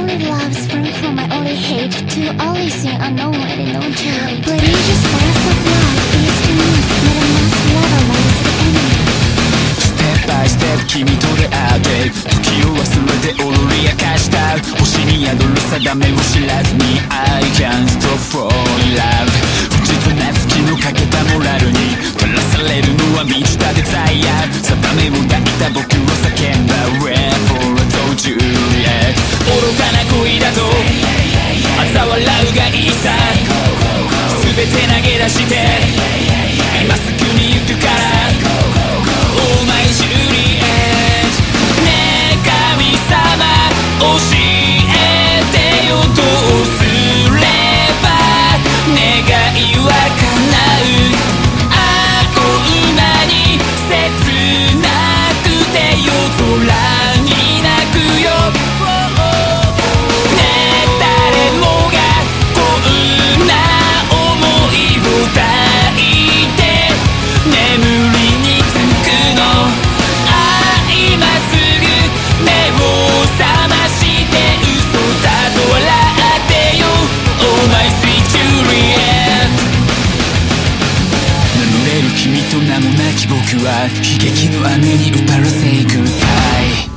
only love sprung from my only hate to only sin unknown and known too late. Prodigious force of love is to me, never must never rise to the enemy. ステップバイステップ君と出会って時を忘れて踊り明かした星に宿る定めを知らずに I can't stop falling in love 不実な月のかけたモラルに照らされるのは満ちたデザイア定めを抱いた僕を叫んだ Wherefore I told Juliet 愚かな恋だと嘲笑うがいいさ全て投げ出して今すぐに行くからOh my Juliet ねえ神様教えてよどうすれば願いは叶うあこんなに切なくて夜空に泣くよねえ誰もがこんな想いを抱いて眠りにつくのあ今すぐ目を覚まして嘘だと笑ってよ Oh my sweet Juliet 眠れる君と名もなき僕は悲劇の雨に打たれ Say goodbye